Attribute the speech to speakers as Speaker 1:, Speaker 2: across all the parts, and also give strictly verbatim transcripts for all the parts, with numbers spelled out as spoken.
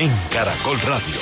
Speaker 1: en Caracol Radio.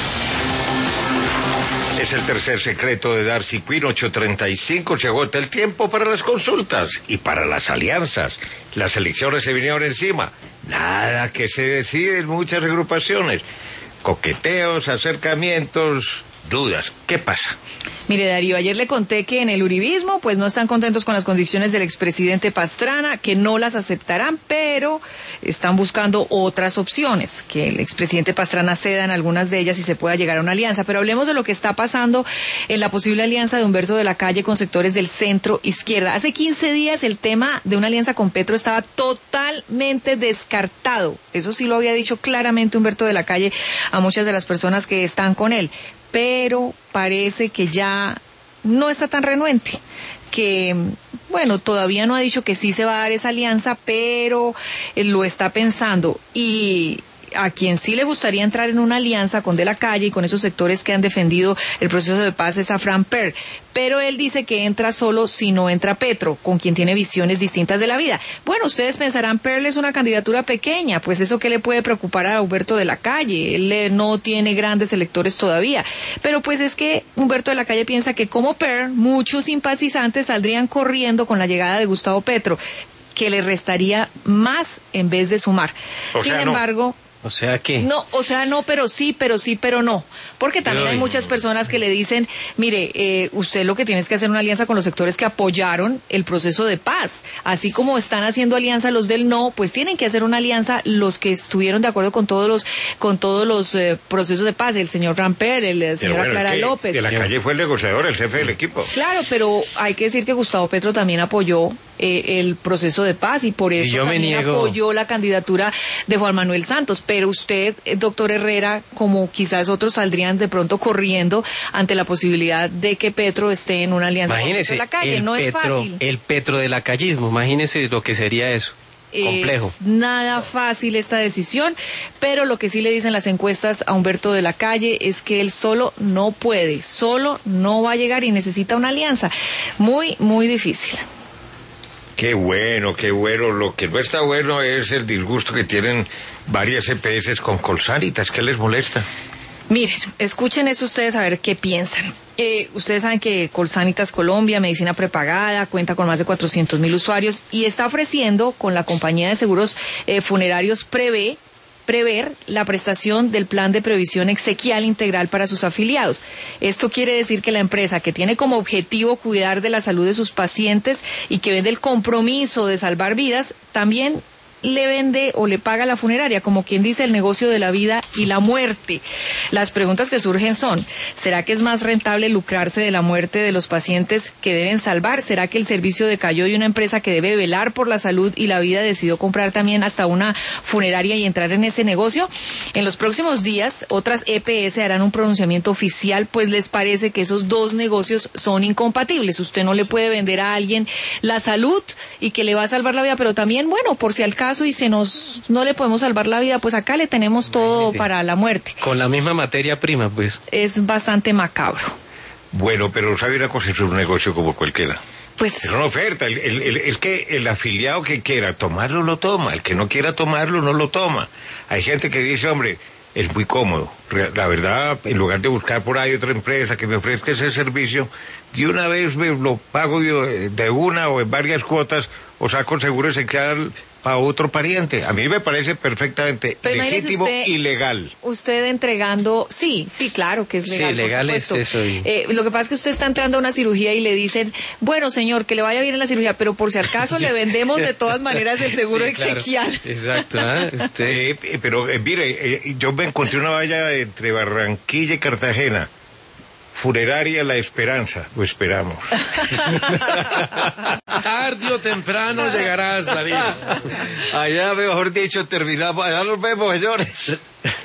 Speaker 2: Es el tercer secreto de Darcy Quinn, ocho treinta y cinco. Se agota el tiempo para las consultas y para las alianzas. Las elecciones se vinieron encima. Nada que se decide en muchas agrupaciones. Coqueteos, acercamientos, dudas. ¿Qué pasa?
Speaker 3: Mire, Darío, ayer le conté que en el uribismo pues no están contentos con las condiciones del expresidente Pastrana, que no las aceptarán, pero están buscando otras opciones, que el expresidente Pastrana ceda en algunas de ellas y se pueda llegar a una alianza. Pero hablemos de lo que está pasando en la posible alianza de Humberto de la Calle con sectores del centro izquierda. Hace quince días el tema de una alianza con Petro estaba totalmente descartado. Eso sí lo había dicho claramente Humberto de la Calle a muchas de las personas que están con él. Pero parece que ya no está tan renuente, que, bueno, todavía no ha dicho que sí se va a dar esa alianza, pero lo está pensando. Y a quien sí le gustaría entrar en una alianza con De la Calle y con esos sectores que han defendido el proceso de paz es a Fran Per, pero él dice que entra solo si no entra Petro, con quien tiene visiones distintas de la vida. Bueno, ustedes pensarán, Per es una candidatura pequeña, pues eso qué le puede preocupar a Humberto de la Calle, él no tiene grandes electores todavía, pero pues es que Humberto de la Calle piensa que como Per, muchos simpatizantes saldrían corriendo con la llegada de Gustavo Petro, que le restaría más en vez de sumar.
Speaker 2: O
Speaker 3: Sin
Speaker 2: sea,
Speaker 3: embargo...
Speaker 2: no.
Speaker 4: O sea, ¿qué?
Speaker 3: No, o sea, no, pero sí, pero sí, pero no. Porque también
Speaker 4: Ay,
Speaker 3: hay muchas personas que le dicen, mire, eh, usted lo que tiene es que hacer una alianza con los sectores que apoyaron el proceso de paz. Así como están haciendo alianza los del no, pues tienen que hacer una alianza los que estuvieron de acuerdo con todos los con todos los eh, procesos de paz. El señor Fran Per, el eh, señora
Speaker 2: bueno,
Speaker 3: Clara
Speaker 2: es que
Speaker 3: López.
Speaker 2: De la Calle fue el negociador, el jefe del equipo.
Speaker 3: Claro, pero hay que decir que Gustavo Petro también apoyó eh, el proceso de paz y por eso
Speaker 4: Y yo me
Speaker 3: también
Speaker 4: niego.
Speaker 3: apoyó la candidatura de Juan Manuel Santos. Pero usted, eh, doctor Herrera, como quizás otros saldrían de pronto corriendo ante la posibilidad de que Petro esté en una alianza
Speaker 4: Imagínese,
Speaker 3: con De la Calle.
Speaker 4: el
Speaker 3: No es
Speaker 4: Petro,
Speaker 3: fácil.
Speaker 4: el Petro de la callismo, imagínese lo que sería eso. Complejo.
Speaker 3: Es nada fácil esta decisión, pero lo que sí le dicen las encuestas a Humberto de la Calle es que él solo no puede, solo no va a llegar y necesita una alianza. Muy, muy difícil.
Speaker 2: Qué bueno, qué bueno. Lo que no está bueno es el disgusto que tienen varias E P S con Colsanitas. ¿Qué les molesta?
Speaker 3: Miren, escuchen eso ustedes a ver qué piensan. Eh, ustedes saben que Colsanitas Colombia, medicina prepagada, cuenta con más de cuatrocientos mil usuarios y está ofreciendo con la compañía de seguros eh, funerarios Prevé, prever la prestación del plan de previsión exequial integral para sus afiliados. Esto quiere decir que la empresa que tiene como objetivo cuidar de la salud de sus pacientes y que vende el compromiso de salvar vidas, también le vende o le paga la funeraria, como quien dice el negocio de la vida y la muerte. Las preguntas que surgen son, ¿será que es más rentable lucrarse de la muerte de los pacientes que deben salvar? ¿Será que el servicio decayó y una empresa que debe velar por la salud y la vida decidió comprar también hasta una funeraria y entrar en ese negocio? En los próximos días, otras E P S harán un pronunciamiento oficial, pues les parece que esos dos negocios son incompatibles. Usted no le puede vender a alguien la salud y que le va a salvar la vida, pero también, bueno, por si al caso y se nos no le podemos salvar la vida, pues acá le tenemos todo
Speaker 4: Sí.
Speaker 3: para la muerte.
Speaker 4: Con la misma materia prima, pues.
Speaker 3: Es bastante macabro.
Speaker 2: Bueno, pero sabe una cosa, es un negocio como cualquiera.
Speaker 3: Pues
Speaker 2: Es una oferta. El, el, el, es que el afiliado que quiera tomarlo, lo toma. El que no quiera tomarlo, no lo toma. Hay gente que dice, hombre, es muy cómodo. La verdad, en lugar de buscar por ahí otra empresa que me ofrezca ese servicio, de una vez me lo pago yo de una o en varias cuotas o saco el seguro esencial para otro pariente. A mí me parece perfectamente
Speaker 3: Pero imagínese
Speaker 2: legítimo
Speaker 3: usted-
Speaker 2: y legal.
Speaker 3: usted entregando, sí, sí, claro que es legal,
Speaker 4: Sí, legal
Speaker 3: por
Speaker 4: es
Speaker 3: supuesto.
Speaker 4: eso y-
Speaker 3: Eh, lo que pasa es que usted está entrando a una cirugía y le dicen, bueno, señor, que le vaya bien en la cirugía, pero por si acaso le vendemos de todas maneras el seguro
Speaker 4: Sí, claro.
Speaker 3: exequial.
Speaker 4: Exacto, ¿ah? Usted-
Speaker 2: Eh, eh, pero eh, mire, eh, yo me encontré una valla entre Barranquilla y Cartagena. Funeraria La Esperanza, lo esperamos.
Speaker 5: Tarde o temprano llegarás, David.
Speaker 2: Allá, mejor dicho, terminamos. Allá nos vemos, señores.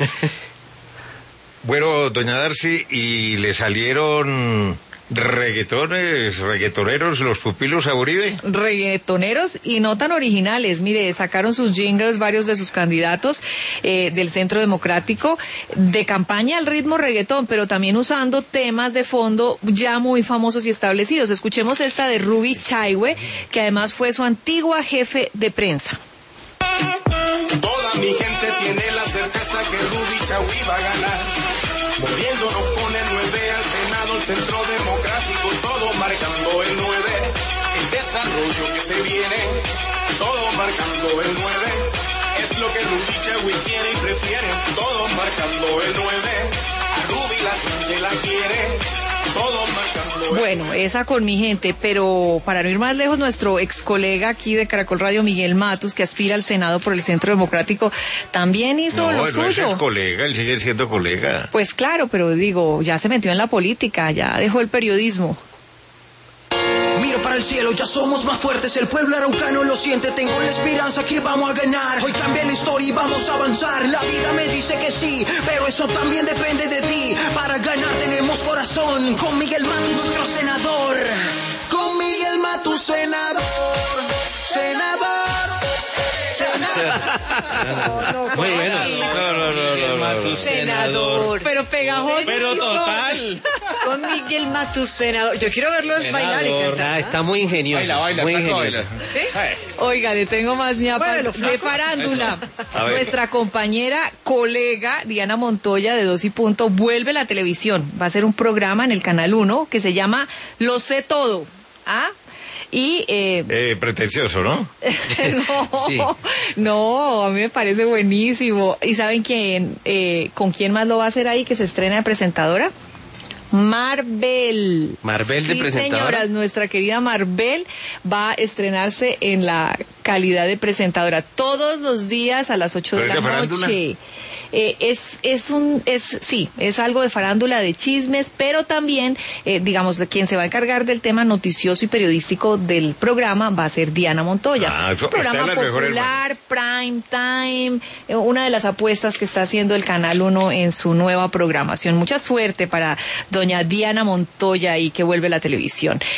Speaker 2: Bueno, doña Darcy, ¿y le salieron reggaetones, reggaetoneros los pupilos a Uribe?
Speaker 3: Reggaetoneros y no tan originales. Mire, sacaron sus jingles varios de sus candidatos eh, del Centro Democrático de campaña al ritmo reggaetón, pero también usando temas de fondo ya muy famosos y establecidos. Escuchemos esta de Ruby Chaiwe, que además fue su antigua jefe de prensa.
Speaker 6: Toda mi gente tiene
Speaker 1: tiene la certeza que Rudy Chaui va a ganar. Moviéndonos con el nueve al Senado, el Centro Democrático, todo marcando el nueve. El desarrollo que se viene, todo marcando el nueve. Es lo que Rudy Chaui quiere y prefiere, todo marcando el nueve. A Rudy la gente la quiere, todo marcando el
Speaker 3: Bueno, esa con mi gente, pero para no ir más lejos, nuestro ex colega aquí de Caracol Radio, Miguel Matus, que aspira al Senado por el Centro Democrático, también hizo
Speaker 2: No,
Speaker 3: lo
Speaker 2: no,
Speaker 3: suyo.
Speaker 2: ese es colega, él sigue siendo colega.
Speaker 3: Pues claro, pero digo, ya se metió en la política, ya dejó el periodismo.
Speaker 6: Miro para el cielo, ya somos más fuertes. El pueblo araucano lo siente, tengo la esperanza que vamos a ganar. Hoy cambia la historia y vamos a avanzar. La vida me dice que sí, pero eso también depende de ti. Para ganar tenemos corazón. Con Miguel Matus, nuestro senador. Con Miguel Matus, senador. Senador. Senador.
Speaker 4: Muy bueno.
Speaker 5: No, no, no, no, no, no.
Speaker 3: Senador. Pero pegajoso.
Speaker 5: Pero total.
Speaker 7: Con Miguel Matus, senador. Yo quiero verlo es bailar y
Speaker 5: Senador.
Speaker 7: cantar.
Speaker 4: Ah, está muy ingenioso.
Speaker 5: Baila, baila,
Speaker 4: muy
Speaker 5: Franco,
Speaker 4: ingenioso.
Speaker 5: baila.
Speaker 7: ¿Sí?
Speaker 3: Oiga, le tengo más ñapa
Speaker 7: Bueno, lo
Speaker 3: de
Speaker 7: flaco.
Speaker 3: farándula.
Speaker 2: A ver.
Speaker 3: Nuestra compañera, colega, Diana Montoya, de Dos y Punto, vuelve a la televisión. Va a hacer un programa en el Canal uno que se llama Lo sé todo. ¿Ah? Y eh,
Speaker 2: Eh, pretencioso, ¿no?
Speaker 3: no,
Speaker 4: Sí.
Speaker 3: no, a mí me parece buenísimo. ¿Y saben quién, eh, con quién más lo va a hacer ahí que se estrena de presentadora? Marvel.
Speaker 4: Marvel de
Speaker 3: Sí,
Speaker 4: presentadora.
Speaker 3: señoras, nuestra querida Marvel va a estrenarse en la calidad de presentadora todos los días a las ocho de
Speaker 2: ¿Pero
Speaker 3: la
Speaker 2: es de farándula?
Speaker 3: noche. Eh, es es un es sí es algo de farándula, de chismes, pero también eh, digamos quien se va a encargar del tema noticioso y periodístico del programa va a ser Diana Montoya.
Speaker 2: Ah, eso
Speaker 3: un programa
Speaker 2: está en las mejores
Speaker 3: popular, prime time, eh, una de las apuestas que está haciendo el Canal uno en su nueva programación. Mucha suerte para doña Diana Montoya y que vuelve a la televisión.